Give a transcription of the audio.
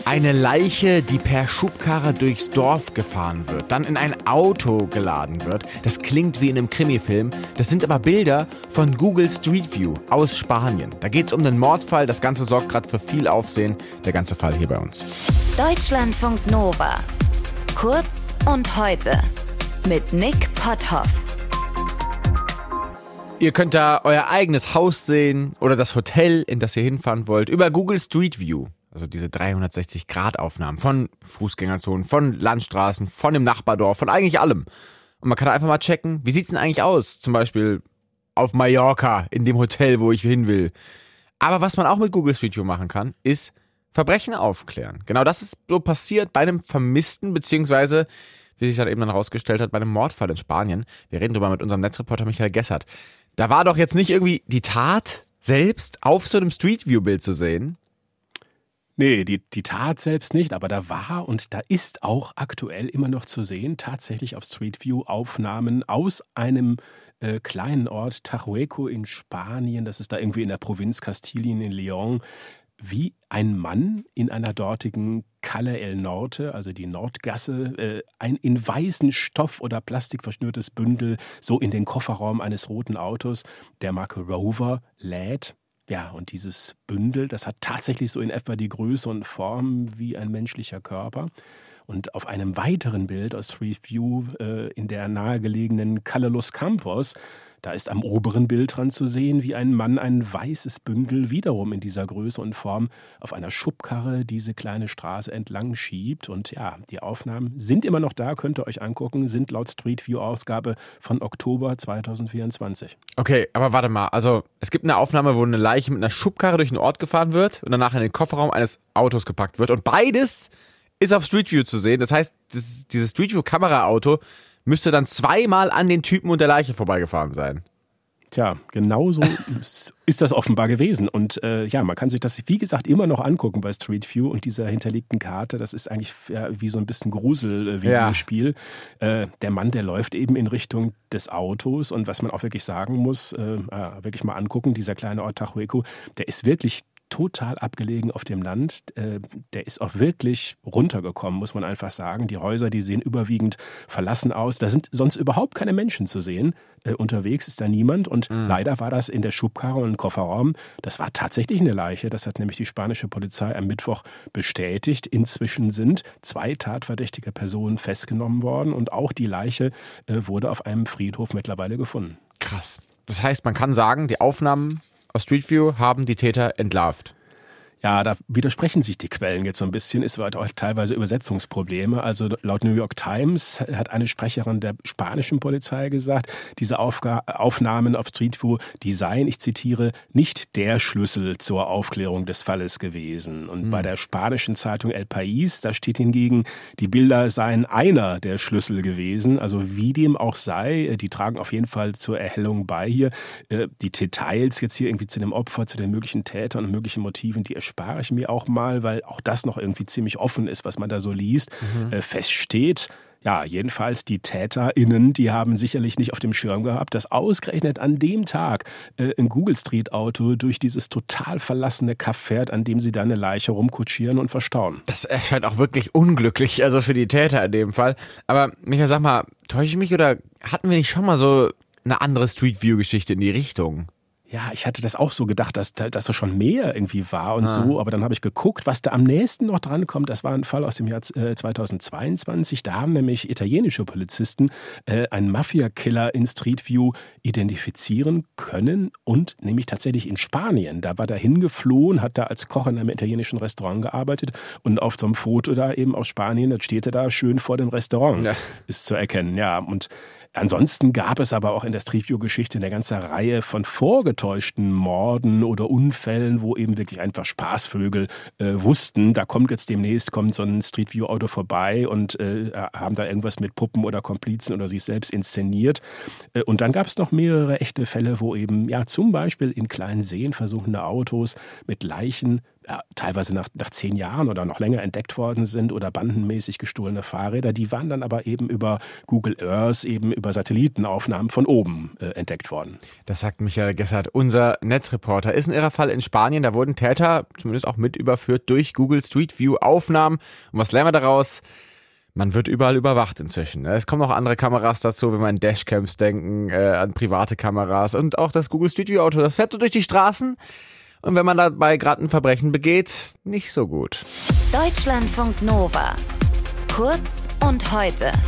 Eine Leiche, die per Schubkarre durchs Dorf gefahren wird, dann in ein Auto geladen wird. Das klingt wie in einem Krimifilm. Das sind aber Bilder von Google Street View aus Spanien. Da geht es um einen Mordfall. Das Ganze sorgt gerade für viel Aufsehen. Der ganze Fall hier bei uns. Deutschlandfunk Nova. Kurz und heute. Mit Nick Potthoff. Ihr könnt da euer eigenes Haus sehen oder das Hotel, in das ihr hinfahren wollt, über Google Street View. Also diese 360-Grad-Aufnahmen von Fußgängerzonen, von Landstraßen, von dem Nachbardorf, von eigentlich allem. Und man kann da einfach mal checken, wie sieht's denn eigentlich aus? Zum Beispiel auf Mallorca, in dem Hotel, wo ich hin will. Aber was man auch mit Google Street View machen kann, ist Verbrechen aufklären. Genau das ist so passiert bei einem Vermissten, beziehungsweise, wie sich dann eben dann herausgestellt hat, bei einem Mordfall in Spanien. Wir reden drüber mit unserem Netzreporter Michael Gessert. Da war doch jetzt nicht irgendwie die Tat selbst auf so einem Street View-Bild zu sehen. Nee, die Tat selbst nicht, aber da war und da ist auch aktuell immer noch zu sehen, tatsächlich auf Street View Aufnahmen aus einem kleinen Ort, Tajueco in Spanien, das ist da irgendwie in der Provinz Kastilien in León, wie ein Mann in einer dortigen Calle El Norte, also die Nordgasse, ein in weißen Stoff oder Plastik verschnürtes Bündel so in den Kofferraum eines roten Autos der Marke Rover lädt. Ja, und dieses Bündel, das hat tatsächlich so in etwa die Größe und Form wie ein menschlicher Körper. Und auf einem weiteren Bild aus Street View in der nahegelegenen Calle Los Campos, da ist am oberen Bildrand zu sehen, wie ein Mann ein weißes Bündel wiederum in dieser Größe und Form auf einer Schubkarre diese kleine Straße entlang schiebt. Und ja, die Aufnahmen sind immer noch da, könnt ihr euch angucken, sind laut Street View Ausgabe von Oktober 2024. Okay, aber warte mal, also es gibt eine Aufnahme, wo eine Leiche mit einer Schubkarre durch einen Ort gefahren wird und danach in den Kofferraum eines Autos gepackt wird und beides ist auf Street View zu sehen. Das heißt, dieses Street View Kameraauto müsste dann zweimal an den Typen und der Leiche vorbeigefahren sein. Tja, genauso ist das offenbar gewesen. Und ja, man kann sich das, wie gesagt, immer noch angucken bei Street View und dieser hinterlegten Karte. Das ist eigentlich wie so ein bisschen Grusel-Videospiel. Ja. Der Mann, der läuft eben in Richtung des Autos. Und was man auch wirklich sagen muss, wirklich mal angucken, dieser kleine Ort Tajueco, der ist wirklich total abgelegen auf dem Land. Der ist auch wirklich runtergekommen, muss man einfach sagen. Die Häuser, die sehen überwiegend verlassen aus. Da sind sonst überhaupt keine Menschen zu sehen. Unterwegs ist da niemand. Und leider war das in der Schubkarre und im Kofferraum. Das war tatsächlich eine Leiche. Das hat nämlich die spanische Polizei am Mittwoch bestätigt. Inzwischen sind 2 tatverdächtige Personen festgenommen worden. Und auch die Leiche wurde auf einem Friedhof mittlerweile gefunden. Krass. Das heißt, man kann sagen, die Aufnahmen aus Street View haben die Täter entlarvt. Ja, da widersprechen sich die Quellen jetzt so ein bisschen. Es wird auch teilweise Übersetzungsprobleme. Also laut New York Times hat eine Sprecherin der spanischen Polizei gesagt, diese Aufnahmen auf Street View, die seien, ich zitiere, nicht der Schlüssel zur Aufklärung des Falles gewesen. Und bei der spanischen Zeitung El País, da steht hingegen, die Bilder seien einer der Schlüssel gewesen. Also wie dem auch sei, die tragen auf jeden Fall zur Erhellung bei hier. Die Details jetzt hier irgendwie zu dem Opfer, zu den möglichen Tätern und möglichen Motiven, die erspare ich mir auch mal, weil auch das noch irgendwie ziemlich offen ist, was man da so liest. Feststeht, ja, jedenfalls die TäterInnen, die haben sicherlich nicht auf dem Schirm gehabt, dass ausgerechnet an dem Tag ein Google Street Auto durch dieses total verlassene Kaff fährt, an dem sie da eine Leiche rumkutschieren und verstauen. Das erscheint auch wirklich unglücklich, also für die Täter in dem Fall. Aber Michael, sag mal, täusche ich mich oder hatten wir nicht schon mal so eine andere Street View Geschichte in die Richtung? Ja, ich hatte das auch so gedacht, dass da schon mehr irgendwie war und so, aber dann habe ich geguckt, was da am nächsten noch drankommt. Das war ein Fall aus dem Jahr 2022. Da haben nämlich italienische Polizisten einen Mafia-Killer in Street View identifizieren können und nämlich tatsächlich in Spanien. Da war der hingeflohen, hat da als Koch in einem italienischen Restaurant gearbeitet und auf so einem Foto da eben aus Spanien, das steht er da schön vor dem Restaurant, ist zu erkennen. Ja, und ansonsten gab es aber auch in der Street View-Geschichte eine ganze Reihe von vorgetäuschten Morden oder Unfällen, wo eben wirklich einfach Spaßvögel wussten, da kommt so ein Street View-Auto vorbei und haben da irgendwas mit Puppen oder Komplizen oder sich selbst inszeniert. Und dann gab es noch mehrere echte Fälle, wo eben ja zum Beispiel in kleinen Seen versunkene Autos mit Leichen teilweise nach 10 Jahren oder noch länger entdeckt worden sind oder bandenmäßig gestohlene Fahrräder, die waren dann aber eben über Google Earth, eben über Satellitenaufnahmen von oben entdeckt worden. Das sagt Michael Gessert, unser Netzreporter. Ist ein irrer Fall in Spanien, da wurden Täter zumindest auch mit überführt durch Google Street View Aufnahmen. Und was lernen wir daraus? Man wird überall überwacht inzwischen. Es kommen noch andere Kameras dazu, wenn wir an Dashcams denken, an private Kameras und auch das Google Street View Auto, das fährt so durch die Straßen und wenn man dabei gerade ein Verbrechen begeht, nicht so gut. Deutschlandfunk Nova. Kurz und heute.